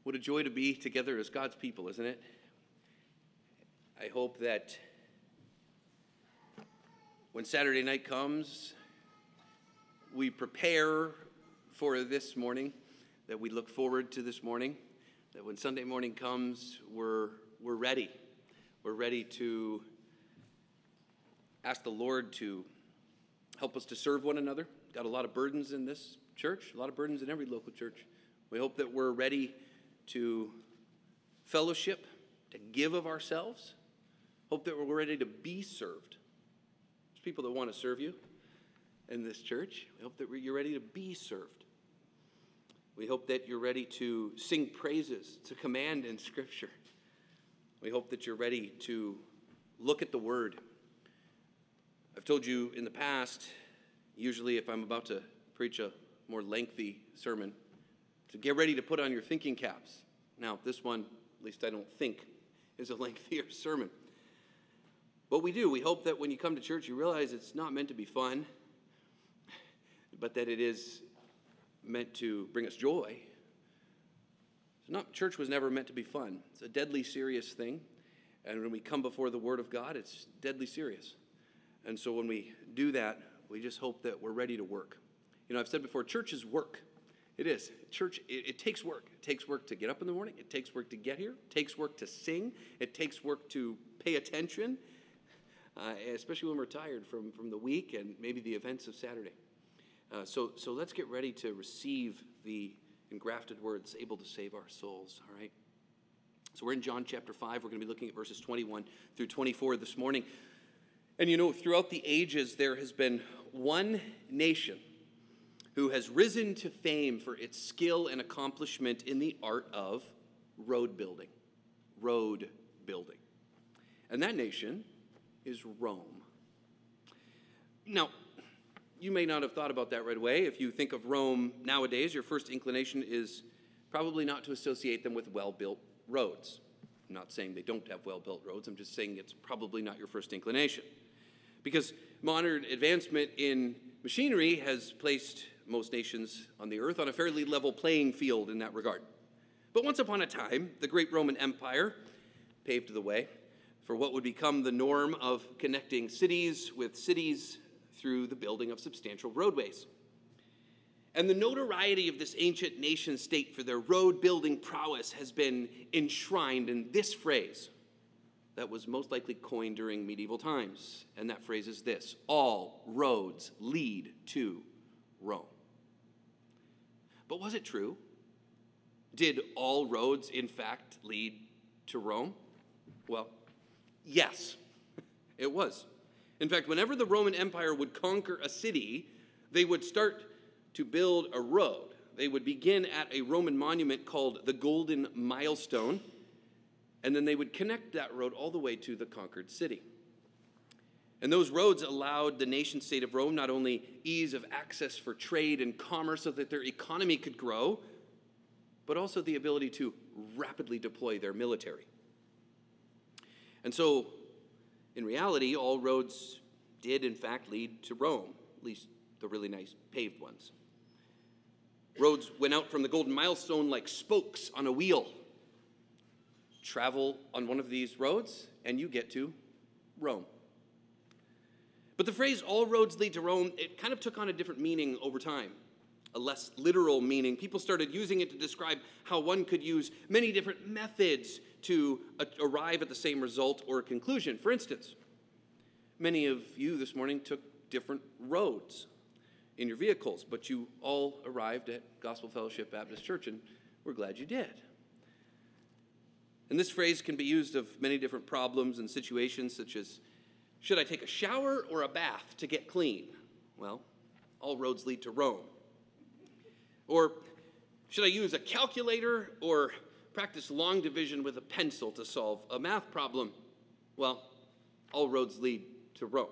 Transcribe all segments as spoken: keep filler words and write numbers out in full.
What a joy to be together as God's people, isn't it? I hope that when Saturday night comes, we prepare for this morning, that we look forward to this morning, that when Sunday morning comes, we're, we're ready. We're ready to ask the Lord to help us to serve one another. Got a lot of burdens in this church, a lot of burdens in every local church. We hope that we're ready to fellowship, to give of ourselves. Hope that we're ready to be served. There's people that want to serve you in this church. We hope that you're ready to be served. We hope that you're ready to sing praises, to command in Scripture. We hope that you're ready to look at the Word. I've told you in the past, usually if I'm about to preach a more lengthy sermon, to get ready to put on your thinking caps. Now, this one, at least I don't think, is a lengthier sermon. But we do. We hope that when you come to church, you realize it's not meant to be fun, but that it is meant to bring us joy. It's not, church was never meant to be fun. It's a deadly serious thing. And when we come before the Word of God, it's deadly serious. And so when we do that, we just hope that we're ready to work. You know, I've said before, church is work. It is. Church, it, it takes work. It takes work to get up in the morning. It takes work to get here. It takes work to sing. It takes work to pay attention, uh, especially when we're tired from, from the week and maybe the events of Saturday. Uh, so, so let's get ready to receive the engrafted words able to save our souls, all right? So we're in John chapter five. We're going to be looking at verses twenty-one through twenty-four this morning. And you know, throughout the ages, there has been one nation who has risen to fame for its skill and accomplishment in the art of road building. Road building. And that nation is Rome. Now, you may not have thought about that right away. If you think of Rome nowadays, your first inclination is probably not to associate them with well-built roads. I'm not saying they don't have well-built roads. I'm just saying it's probably not your first inclination. Because modern advancement in machinery has placed most nations on the earth on a fairly level playing field in that regard. But once upon a time, the great Roman Empire paved the way for what would become the norm of connecting cities with cities through the building of substantial roadways. And the notoriety of this ancient nation state for their road building prowess has been enshrined in this phrase that was most likely coined during medieval times. And that phrase is this: all roads lead to Rome. But was it true? Did all roads, in fact, lead to Rome? Well, yes, it was. In fact, whenever the Roman Empire would conquer a city, they would start to build a road. They would begin at a Roman monument called the Golden Milestone, and then they would connect that road all the way to the conquered city. And those roads allowed the nation-state of Rome not only ease of access for trade and commerce so that their economy could grow, but also the ability to rapidly deploy their military. And so, in reality, all roads did, in fact, lead to Rome, at least the really nice paved ones. Roads went out from the Golden Milestone like spokes on a wheel. Travel on one of these roads, and you get to Rome. But the phrase, all roads lead to Rome, it kind of took on a different meaning over time, a less literal meaning. People started using it to describe how one could use many different methods to a- arrive at the same result or conclusion. For instance, many of you this morning took different roads in your vehicles, but you all arrived at Gospel Fellowship Baptist Church, and we're glad you did. And this phrase can be used of many different problems and situations, such as, should I take a shower or a bath to get clean? Well, all roads lead to Rome. Or, should I use a calculator or practice long division with a pencil to solve a math problem? Well, all roads lead to Rome.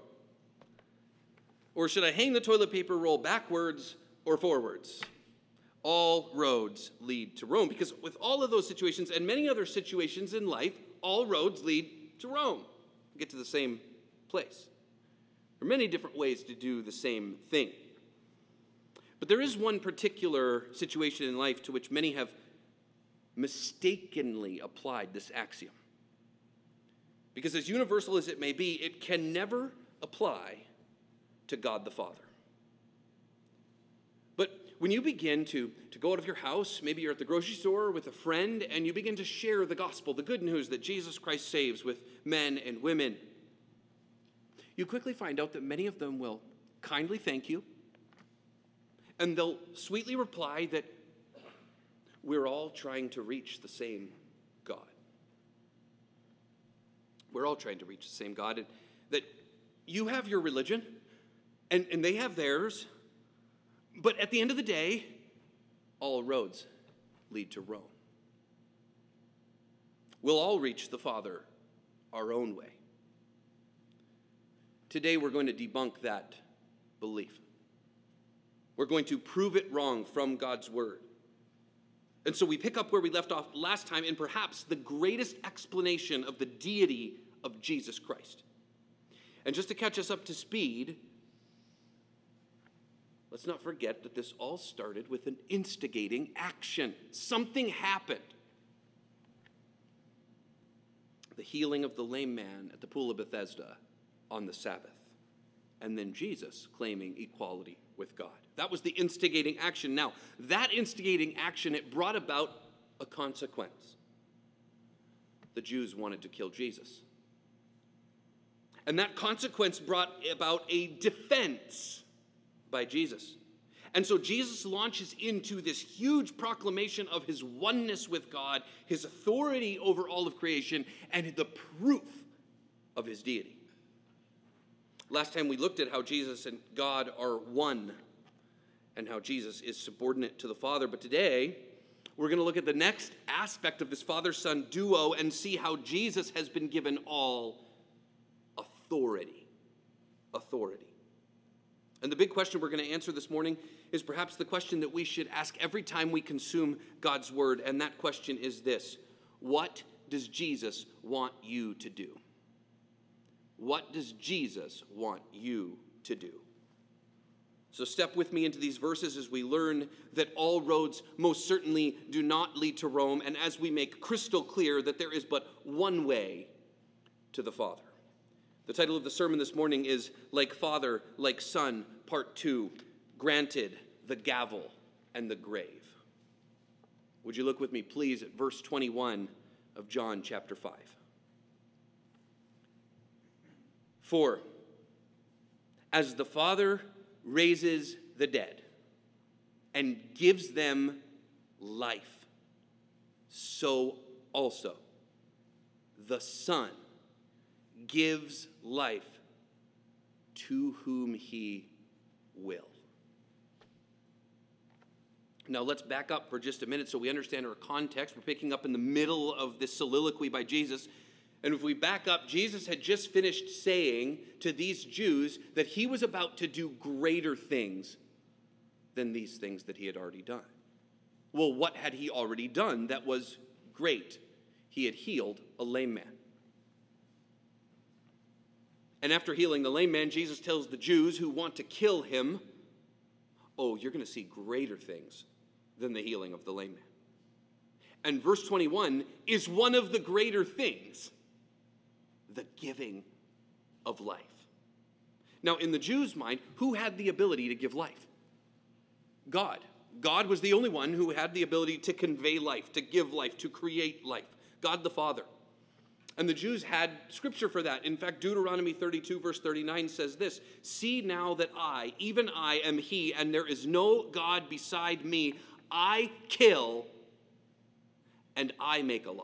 Or should I hang the toilet paper roll backwards or forwards? All roads lead to Rome. Because with all of those situations and many other situations in life, all roads lead to Rome. Get to the same place. There are many different ways to do the same thing. But there is one particular situation in life to which many have mistakenly applied this axiom. Because as universal as it may be, it can never apply to God the Father. But when you begin to, to go out of your house, maybe you're at the grocery store with a friend, and you begin to share the gospel, the good news that Jesus Christ saves with men and women, you quickly find out that many of them will kindly thank you, and they'll sweetly reply that we're all trying to reach the same God. We're all trying to reach the same God, and that you have your religion, and, and they have theirs, but at the end of the day, all roads lead to Rome. We'll all reach the Father our own way. Today, we're going to debunk that belief. We're going to prove it wrong from God's word. And so we pick up where we left off last time in perhaps the greatest explanation of the deity of Jesus Christ. And just to catch us up to speed, let's not forget that this all started with an instigating action. Something happened. The healing of the lame man at the pool of Bethesda on the Sabbath. And then Jesus claiming equality with God. That was the instigating action. Now, that instigating action, it brought about a consequence. The Jews wanted to kill Jesus. And that consequence brought about a defense by Jesus. And so Jesus launches into this huge proclamation of his oneness with God, his authority over all of creation, and the proof of his deity. Last time we looked at how Jesus and God are one and how Jesus is subordinate to the Father. But today, we're going to look at the next aspect of this Father-Son duo and see how Jesus has been given all authority. Authority. And the big question we're going to answer this morning is perhaps the question that we should ask every time we consume God's word. And that question is this: what does Jesus want you to do? What does Jesus want you to do? So step with me into these verses as we learn that all roads most certainly do not lead to Rome, and as we make crystal clear that there is but one way to the Father. The title of the sermon this morning is Like Father, Like Son, Part two, Granted, the Gavel, and the Grave. Would you look with me, please, at verse twenty-one of John chapter five. For as the Father raises the dead and gives them life, so also the Son gives life to whom he will. Now let's back up for just a minute so we understand our context. We're picking up in the middle of this soliloquy by Jesus. And if we back up, Jesus had just finished saying to these Jews that he was about to do greater things than these things that he had already done. Well, what had he already done that was great? He had healed a lame man. And after healing the lame man, Jesus tells the Jews who want to kill him, oh, you're going to see greater things than the healing of the lame man. And verse twenty-one is one of the greater things: the giving of life. Now, in the Jews' mind, who had the ability to give life? God. God was the only one who had the ability to convey life, to give life, to create life. God the Father. And the Jews had scripture for that. In fact, Deuteronomy thirty-two, verse thirty-nine says this: See now that I, even I, am he, and there is no God beside me. I kill and I make alive.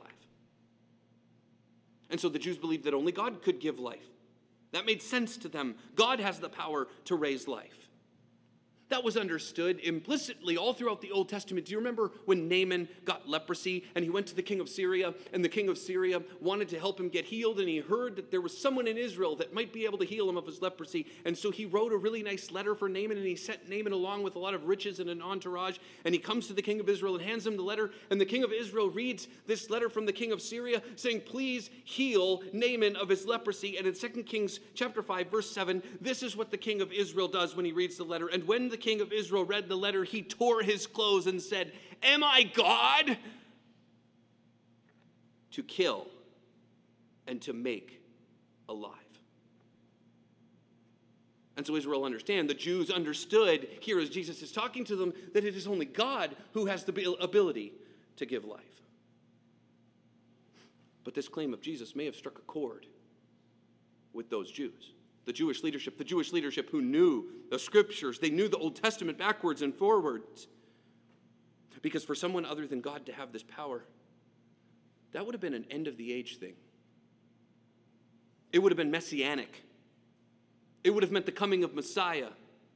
And so the Jews believed that only God could give life. That made sense to them. God has the power to raise life. That was understood implicitly all throughout the Old Testament. Do you remember when Naaman got leprosy and he went to the king of Syria, and the king of Syria wanted to help him get healed, and he heard that there was someone in Israel that might be able to heal him of his leprosy, and so he wrote a really nice letter for Naaman, and he sent Naaman along with a lot of riches and an entourage, and he comes to the king of Israel and hands him the letter, and the king of Israel reads this letter from the king of Syria saying, please heal Naaman of his leprosy. And in Second Kings chapter five, verse seven, this is what the king of Israel does when he reads the letter. And when the The king of Israel read the letter, he tore his clothes and said, Am I God to kill, and to make alive. And so Israel understand, the Jews understood here as Jesus is talking to them, that it is only God who has the ability to give life. But this claim of Jesus may have struck a chord with those Jews. The Jewish leadership, the Jewish leadership who knew the scriptures, they knew the Old Testament backwards and forwards. Because for someone other than God to have this power, that would have been an end of the age thing. It would have been messianic. It would have meant the coming of Messiah.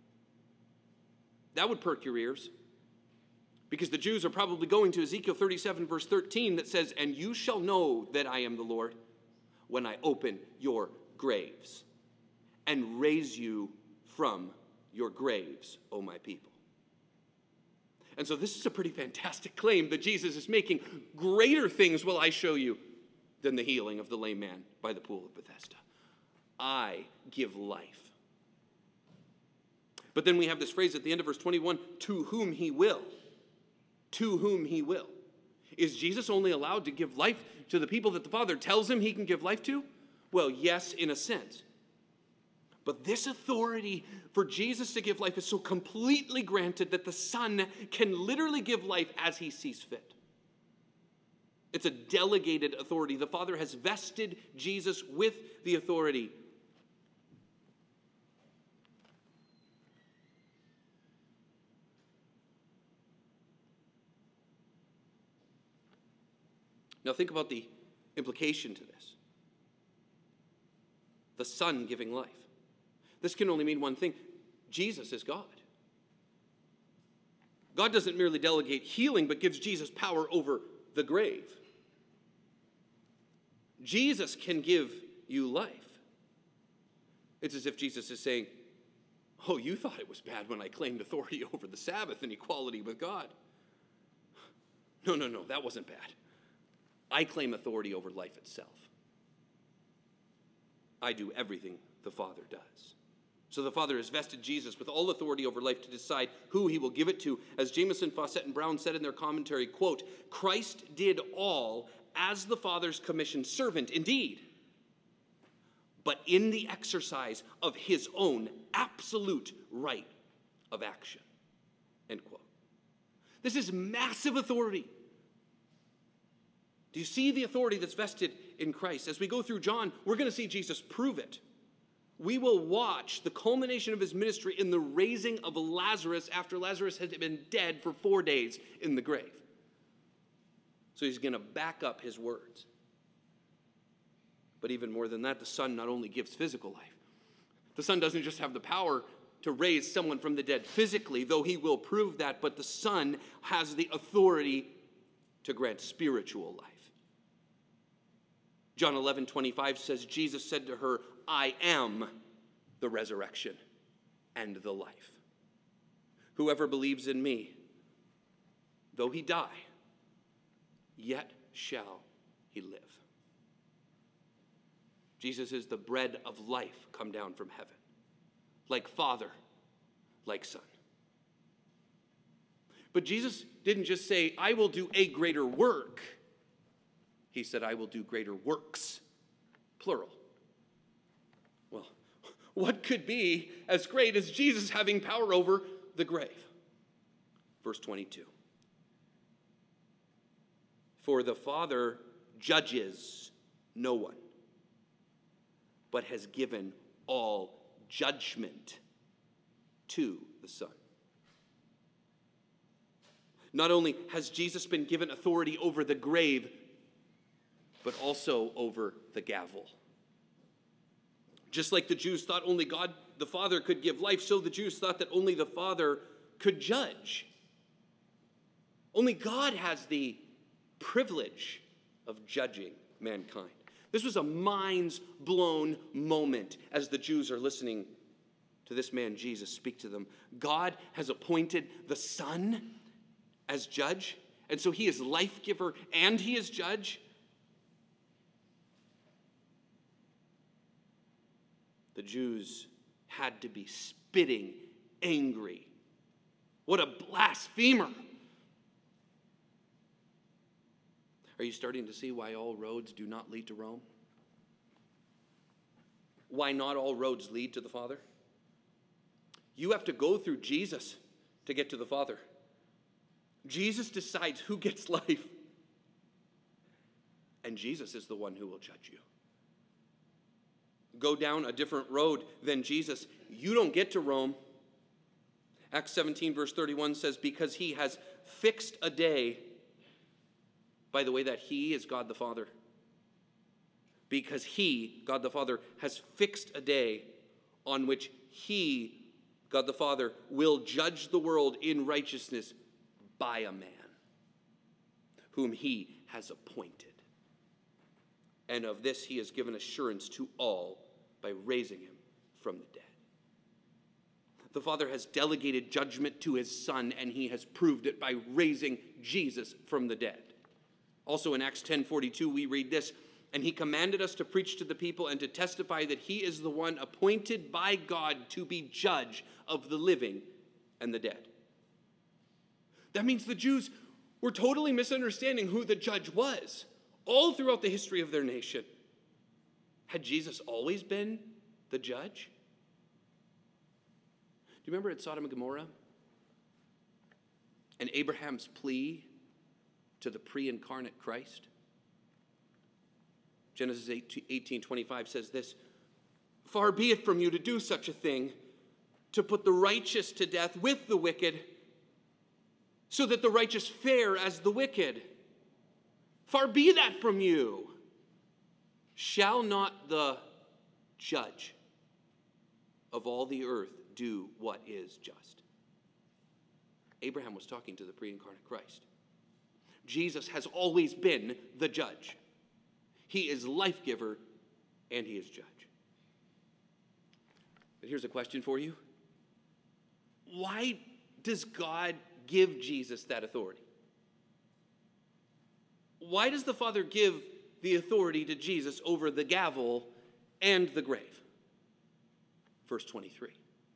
That would perk your ears. Because the Jews are probably going to Ezekiel thirty-seven, verse thirteen, that says, "And you shall know that I am the Lord when I open your graves and raise you from your graves, O my people." And so this is a pretty fantastic claim that Jesus is making. Greater things will I show you than the healing of the lame man by the pool of Bethesda. I give life. But then we have this phrase at the end of verse twenty-one, to whom he will. To whom he will. Is Jesus only allowed to give life to the people that the Father tells him he can give life to? Well, yes, in a sense. But this authority for Jesus to give life is so completely granted that the Son can literally give life as he sees fit. It's a delegated authority. The Father has vested Jesus with the authority. Now think about the implication to this. The Son giving life. This can only mean one thing. Jesus is God. God doesn't merely delegate healing, but gives Jesus power over the grave. Jesus can give you life. It's as if Jesus is saying, oh, you thought it was bad when I claimed authority over the Sabbath and equality with God. No, no, no, that wasn't bad. I claim authority over life itself. I do everything the Father does. So the Father has vested Jesus with all authority over life to decide who he will give it to. As Jameson, Fawcett, and Brown said in their commentary, quote, Christ did all as the Father's commissioned servant, indeed, but in the exercise of his own absolute right of action, end quote. This is massive authority. Do you see the authority that's vested in Christ? As we go through John, we're going to see Jesus prove it. We will watch the culmination of his ministry in the raising of Lazarus after Lazarus had been dead for four days in the grave. So he's going to back up his words. But even more than that, the Son not only gives physical life. The Son doesn't just have the power to raise someone from the dead physically, though he will prove that, but the Son has the authority to grant spiritual life. John eleven twenty-five says, Jesus said to her, I am the resurrection and the life. Whoever believes in me, though he die, yet shall he live. Jesus is the bread of life come down from heaven, like Father, like Son. But Jesus didn't just say, I will do a greater work. He said, I will do greater works, plural. Well, what could be as great as Jesus having power over the grave? Verse twenty-two. For the Father judges no one, but has given all judgment to the Son. Not only has Jesus been given authority over the grave, but also over the gavel. Just like the Jews thought only God the Father could give life, so the Jews thought that only the Father could judge. Only God has the privilege of judging mankind. This was a minds-blown moment as the Jews are listening to this man Jesus speak to them. God has appointed the Son as judge, and so he is life giver and he is judge. The Jews had to be spitting angry. What a blasphemer. Are you starting to see why all roads do not lead to Rome? Why not all roads lead to the Father? You have to go through Jesus to get to the Father. Jesus decides who gets life. And Jesus is the one who will judge you. Go down a different road than Jesus, you don't get to Rome. Acts seventeen verse thirty-one says, because he has fixed a day, by the way, that he is God the Father. Because he, God the Father, has fixed a day on which he, God the Father, will judge the world in righteousness by a man whom he has appointed. And of this he has given assurance to all by raising him from the dead. The Father has delegated judgment to his Son, and he has proved it by raising Jesus from the dead. Also in Acts ten forty-two, we read this, and he commanded us to preach to the people and to testify that he is the one appointed by God to be judge of the living and the dead. That means the Jews were totally misunderstanding who the judge was all throughout the history of their nation. Had Jesus always been the judge? Do you remember at Sodom and Gomorrah? And Abraham's plea to the pre-incarnate Christ? Genesis eighteen twenty-five says this, far be it from you to do such a thing, to put the righteous to death with the wicked, so that the righteous fare as the wicked. Far be that from you. Shall not the judge of all the earth do what is just? Abraham was talking to the pre-incarnate Christ. Jesus has always been the judge. He is life giver and he is judge. But here's a question for you. Why does God give Jesus that authority? Why does the Father give the authority to Jesus over the gavel and the grave? Verse twenty-three.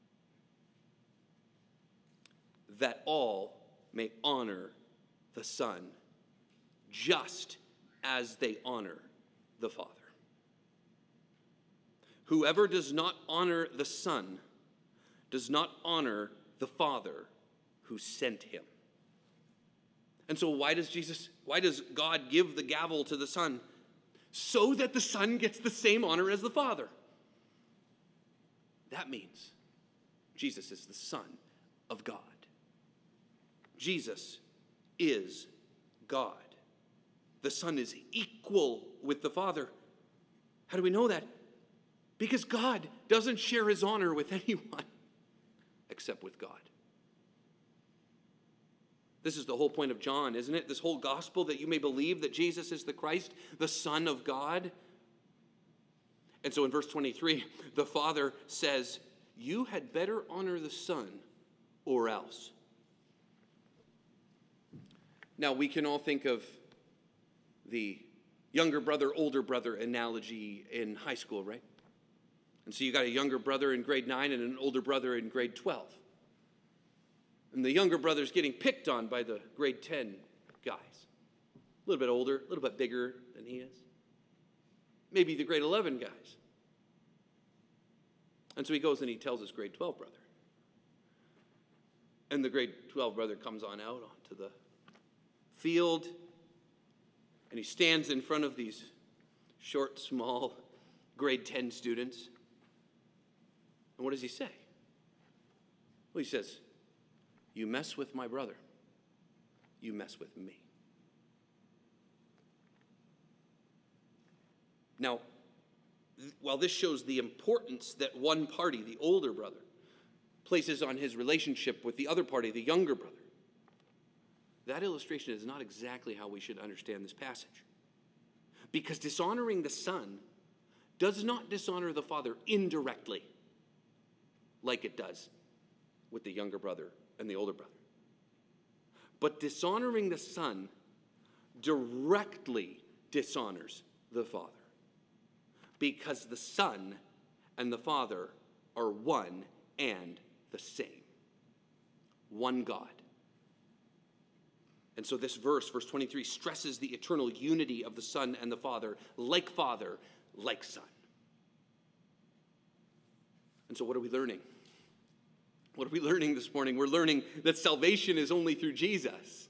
That all may honor the Son just as they honor the Father. Whoever does not honor the Son does not honor the Father who sent him. And so why does Jesus, why does God give the gavel to the Son? So that the Son gets the same honor as the Father. That means Jesus is the Son of God. Jesus is God. The Son is equal with the Father. How do we know that? Because God doesn't share his honor with anyone except with God. This is the whole point of John, isn't it? This whole gospel, that you may believe that Jesus is the Christ, the Son of God. And so in verse twenty-three, the Father says, you had better honor the Son or else. Now, we can all think of the younger brother, older brother analogy in high school, right? And so you got a younger brother in grade nine and an older brother in grade twelve. And the younger brother's getting picked on by the grade ten guys. A little bit older, a little bit bigger than he is. Maybe the grade eleven guys. And so he goes and he tells his grade twelve brother. And the grade twelve brother comes on out onto the field. And he stands in front of these short, small grade ten students. And what does he say? Well, he says, you mess with my brother, you mess with me. Now, while this shows the importance that one party, the older brother, places on his relationship with the other party, the younger brother, that illustration is not exactly how we should understand this passage. Because dishonoring the Son does not dishonor the Father indirectly, like it does with the younger brother and the older brother. But dishonoring the Son directly dishonors the Father. Because the Son and the Father are one and the same. One God. And so this verse, verse twenty-three, stresses the eternal unity of the Son and the Father, like Father, like Son. And so what are we learning? What are we learning this morning? We're learning that salvation is only through Jesus.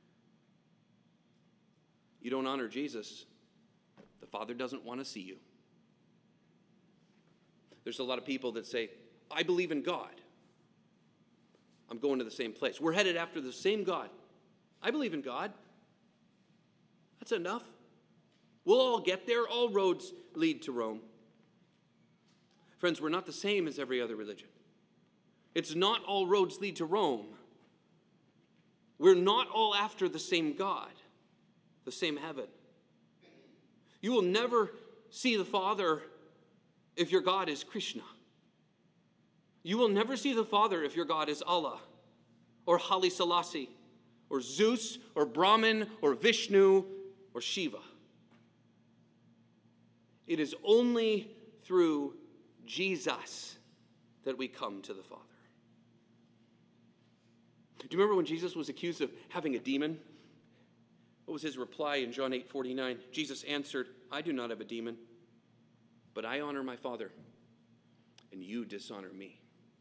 You don't honor Jesus, the Father doesn't want to see you. There's a lot of people that say, I believe in God. I'm going to the same place. We're headed after the same God. I believe in God. That's enough. We'll all get there. All roads lead to Rome. Friends, we're not the same as every other religion. It's not all roads lead to Rome. We're not all after the same God, the same heaven. You will never see the Father if your God is Krishna. You will never see the Father if your God is Allah, or Haile Selassie, or Zeus, or Brahman, or Vishnu, or Shiva. It is only through Jesus that we come to the Father. Do you remember when Jesus was accused of having a demon? What was his reply in John eight forty-nine? Jesus answered, I do not have a demon, but I honor my Father, and you dishonor me.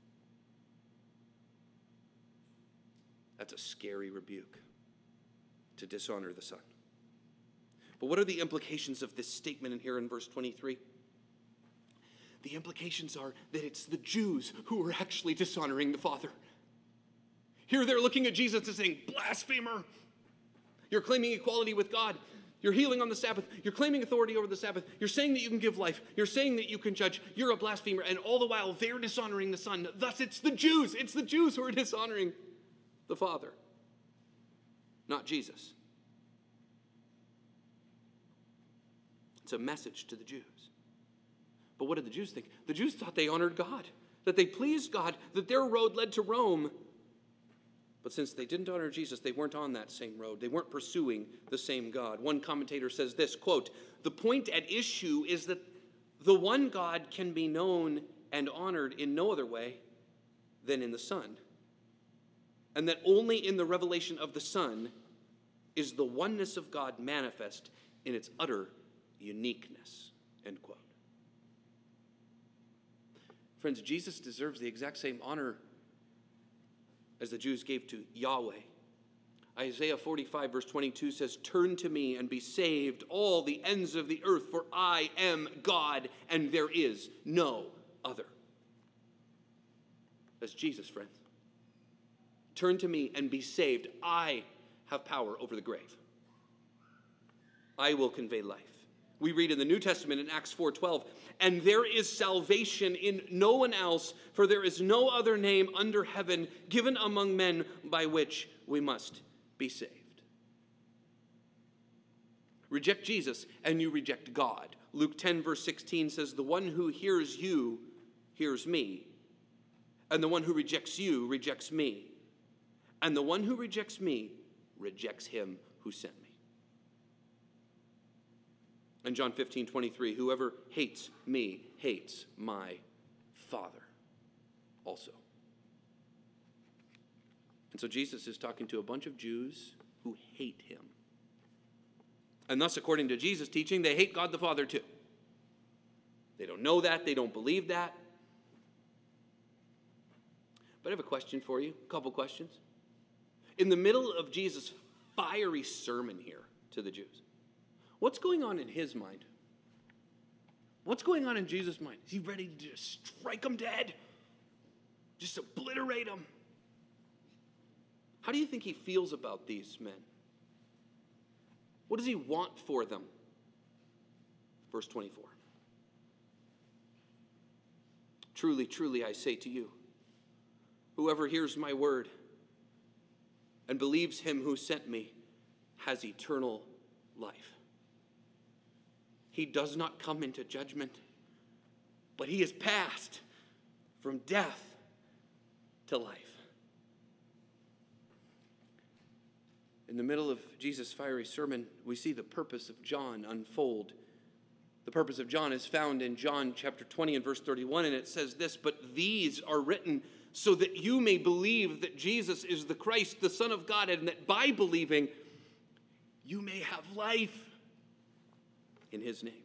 That's a scary rebuke, to dishonor the Son. But what are the implications of this statement in here in verse twenty-three? The implications are that it's the Jews who are actually dishonoring the Father. Here they're looking at Jesus and saying, blasphemer! You're claiming equality with God. You're healing on the Sabbath. You're claiming authority over the Sabbath. You're saying that you can give life. You're saying that you can judge. You're a blasphemer. And all the while, they're dishonoring the Son. Thus, it's the Jews. It's the Jews who are dishonoring the Father, not Jesus. It's a message to the Jews. But what did the Jews think? The Jews thought they honored God, that they pleased God, that their road led to Rome. But since they didn't honor Jesus, they weren't on that same road. They weren't pursuing the same God. One commentator says this, quote, the point at issue is that the one God can be known and honored in no other way than in the Son. And that only in the revelation of the Son is the oneness of God manifest in its utter uniqueness, end quote. Friends, Jesus deserves the exact same honor as the Jews gave to Yahweh. Isaiah forty-five verse twenty-two says, turn to me and be saved, all the ends of the earth, for I am God, and there is no other. That's Jesus, friends. Turn to me and be saved. I have power over the grave. I will convey life. We read in the New Testament in Acts four twelve, and there is salvation in no one else, for there is no other name under heaven given among men by which we must be saved. Reject Jesus and you reject God. Luke ten verse sixteen says, the one who hears you hears me, and the one who rejects you rejects me, and the one who rejects me rejects him who sent me. And John fifteen twenty-three, whoever hates me hates my Father also. And so Jesus is talking to a bunch of Jews who hate him. And thus, according to Jesus' teaching, they hate God the Father too. They don't know that. They don't believe that. But I have a question for you, a couple questions. In the middle of Jesus' fiery sermon here to the Jews, what's going on in his mind? What's going on in Jesus' mind? Is he ready to just strike them dead? Just obliterate them? How do you think he feels about these men? What does he want for them? Verse twenty-four. Truly, truly, I say to you, whoever hears my word and believes him who sent me has eternal life. He does not come into judgment, but he is passed from death to life. In the middle of Jesus' fiery sermon, we see the purpose of John unfold. The purpose of John is found in John chapter twenty and verse thirty-one, and it says this, but these are written so that you may believe that Jesus is the Christ, the Son of God, and that by believing, you may have life in his name.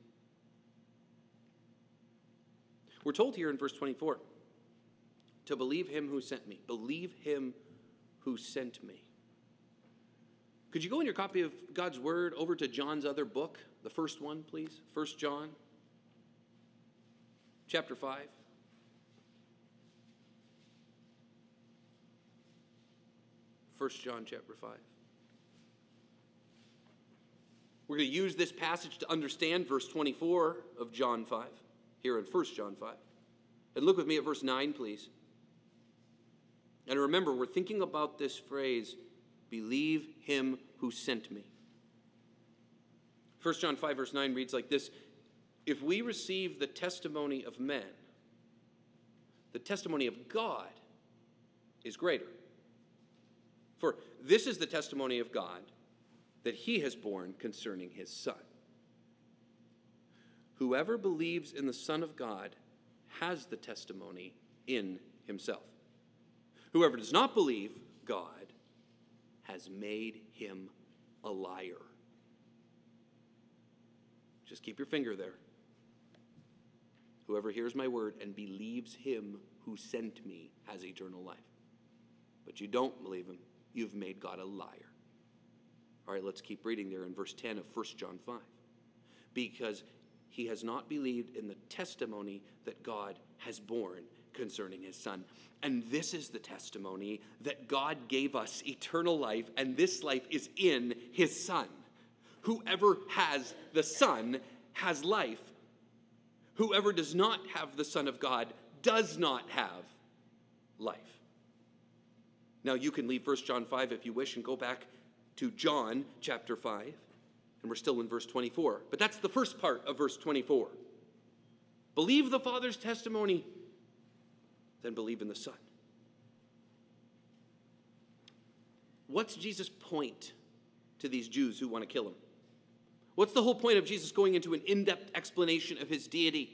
We're told here in verse twenty-four to believe him who sent me. Believe him who sent me. Could you go in your copy of God's Word over to John's other book, the first one, please? First John, chapter five. First John, chapter five. We're going to use this passage to understand verse twenty-four of John five, here in First John five. And look with me at verse nine, please. And remember, we're thinking about this phrase, believe him who sent me. First John five, verse nine reads like this: if we receive the testimony of men, the testimony of God is greater. For this is the testimony of God, that he has borne concerning his Son. Whoever believes in the Son of God has the testimony in himself. Whoever does not believe God has made him a liar. Just keep your finger there. Whoever hears my word and believes him who sent me has eternal life. But you don't believe him, you've made God a liar. All right, let's keep reading there in verse ten of First John five. Because he has not believed in the testimony that God has borne concerning his Son. And this is the testimony that God gave us eternal life, and this life is in his Son. Whoever has the Son has life. Whoever does not have the Son of God does not have life. Now you can leave First John five if you wish and go back to John chapter five. And we're still in verse twenty-four. But that's the first part of verse twenty-four. Believe the Father's testimony, then believe in the Son. What's Jesus' point to these Jews who want to kill him? What's the whole point of Jesus going into an in-depth explanation of his deity?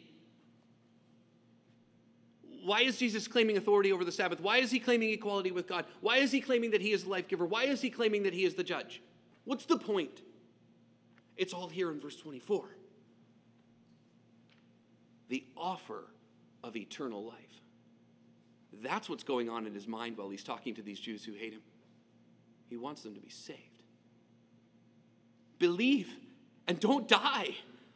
Why is Jesus claiming authority over the Sabbath? Why is he claiming equality with God? Why is he claiming that he is the life giver? Why is he claiming that he is the judge? What's the point? It's all here in verse twenty-four. The offer of eternal life. That's what's going on in his mind while he's talking to these Jews who hate him. He wants them to be saved. Believe and don't die.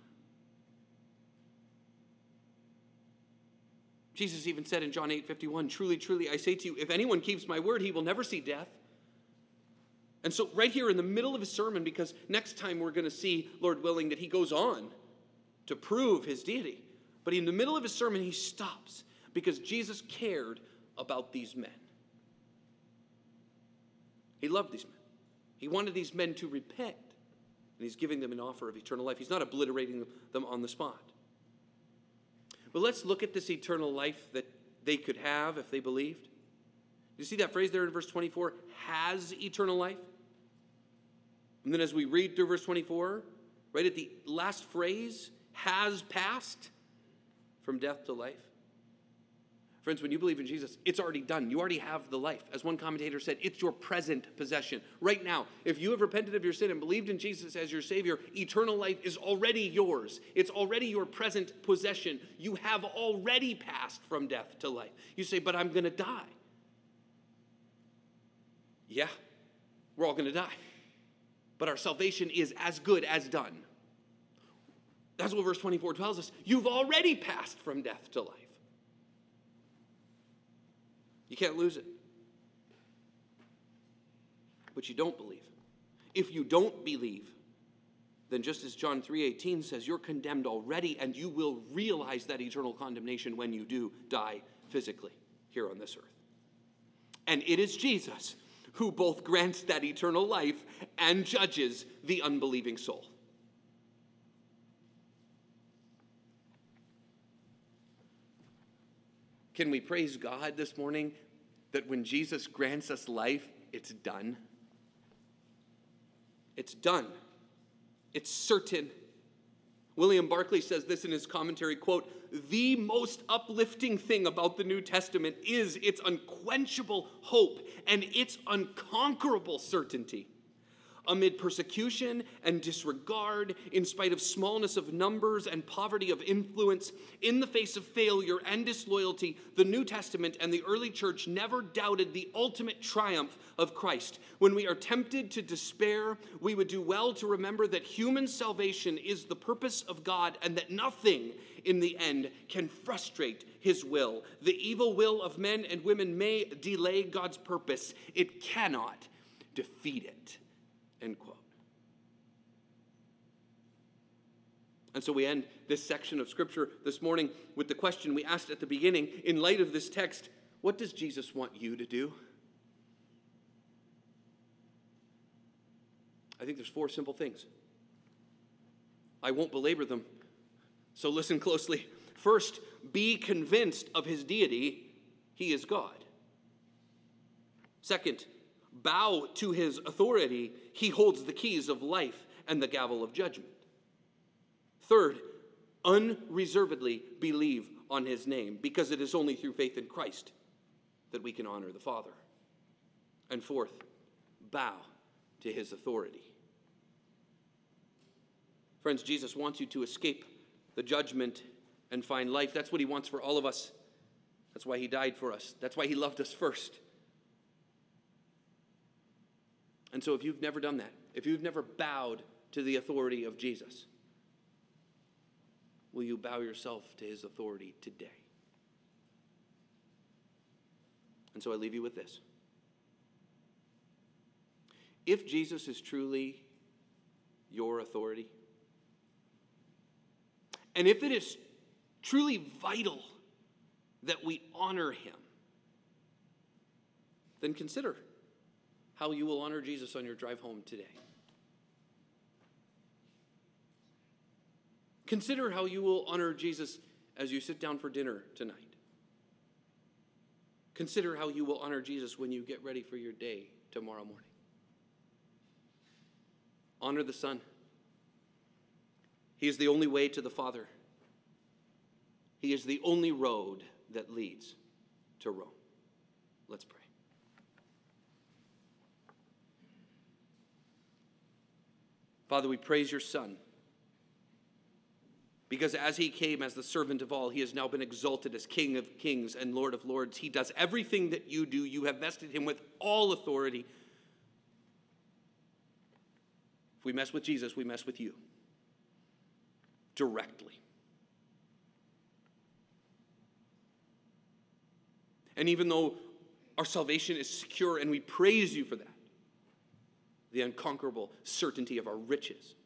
Jesus even said in John eight fifty-one, truly, truly, I say to you, if anyone keeps my word, he will never see death. And so right here in the middle of his sermon, because next time we're going to see, Lord willing, that he goes on to prove his deity. But in the middle of his sermon, he stops because Jesus cared about these men. He loved these men. He wanted these men to repent. And he's giving them an offer of eternal life. He's not obliterating them on the spot. But let's look at this eternal life that they could have if they believed. You see that phrase there in verse twenty-four? Has eternal life. And then as we read through verse twenty-four, right at the last phrase, has passed from death to life. Friends, when you believe in Jesus, it's already done. You already have the life. As one commentator said, it's your present possession. Right now, if you have repented of your sin and believed in Jesus as your Savior, eternal life is already yours. It's already your present possession. You have already passed from death to life. You say, but I'm going to die. Yeah, we're all going to die. But our salvation is as good as done. That's what verse twenty-four tells us. You've already passed from death to life. You can't lose it. But you don't believe. If you don't believe, then just as John three eighteen says, you're condemned already, and you will realize that eternal condemnation when you do die physically here on this earth. And it is Jesus who both grants that eternal life and judges the unbelieving soul. Can we praise God this morning that when Jesus grants us life, it's done? It's done. It's certain. William Barclay says this in his commentary, quote, "The most uplifting thing about the New Testament is its unquenchable hope and its unconquerable certainty. Amid persecution and disregard, in spite of smallness of numbers and poverty of influence, in the face of failure and disloyalty, the New Testament and the early church never doubted the ultimate triumph of Christ. When we are tempted to despair, we would do well to remember that human salvation is the purpose of God and that nothing in the end can frustrate his will. The evil will of men and women may delay God's purpose. It cannot defeat it." End quote. And so we end this section of Scripture this morning with the question we asked at the beginning. In light of this text, what does Jesus want you to do? I think there's four simple things. I won't belabor them, so listen closely. First, be convinced of his deity. He is God. Second, bow to his authority. He holds the keys of life and the gavel of judgment. Third, unreservedly believe on his name, because it is only through faith in Christ that we can honor the Father. And fourth, bow to his authority. Friends, Jesus wants you to escape the judgment and find life. That's what he wants for all of us. That's why he died for us. That's why he loved us first. And so if you've never done that, if you've never bowed to the authority of Jesus, will you bow yourself to his authority today? And so I leave you with this. If Jesus is truly your authority, and if it is truly vital that we honor him, then consider how you will honor Jesus on your drive home today. Consider how you will honor Jesus as you sit down for dinner tonight. Consider how you will honor Jesus when you get ready for your day tomorrow morning. Honor the Son. He is the only way to the Father. He is the only road that leads to Rome. Let's pray. Father, we praise your Son, because as he came as the servant of all, he has now been exalted as King of kings and Lord of lords. He does everything that you do. You have vested him with all authority. If we mess with Jesus, we mess with you directly. And even though our salvation is secure, and we praise you for that, the unconquerable certainty of our riches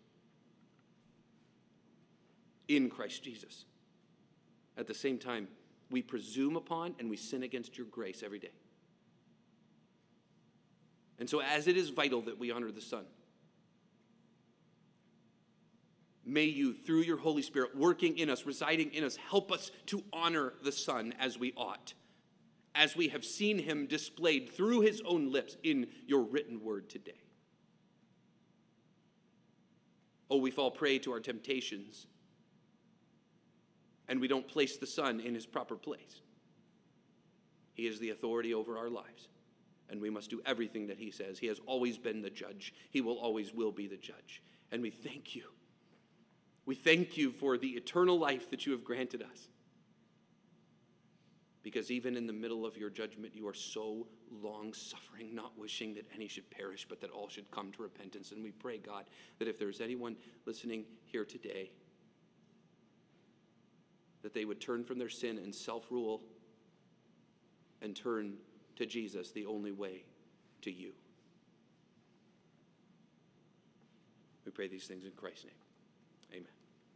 in Christ Jesus, at the same time, we presume upon and we sin against your grace every day. And so as it is vital that we honor the Son, may you, through your Holy Spirit working in us, residing in us, help us to honor the Son as we ought, as we have seen him displayed through his own lips in your written word today. Oh, we fall prey to our temptations, and we don't place the Son in his proper place. He is the authority over our lives, and we must do everything that he says. He has always been the judge. He will always will be the judge. And we thank you. We thank you for the eternal life that you have granted us. Because even in the middle of your judgment, you are so long-suffering, not wishing that any should perish, but that all should come to repentance. And we pray, God, that if there's anyone listening here today, that they would turn from their sin and self-rule and turn to Jesus, the only way to you. We pray these things in Christ's name. Amen.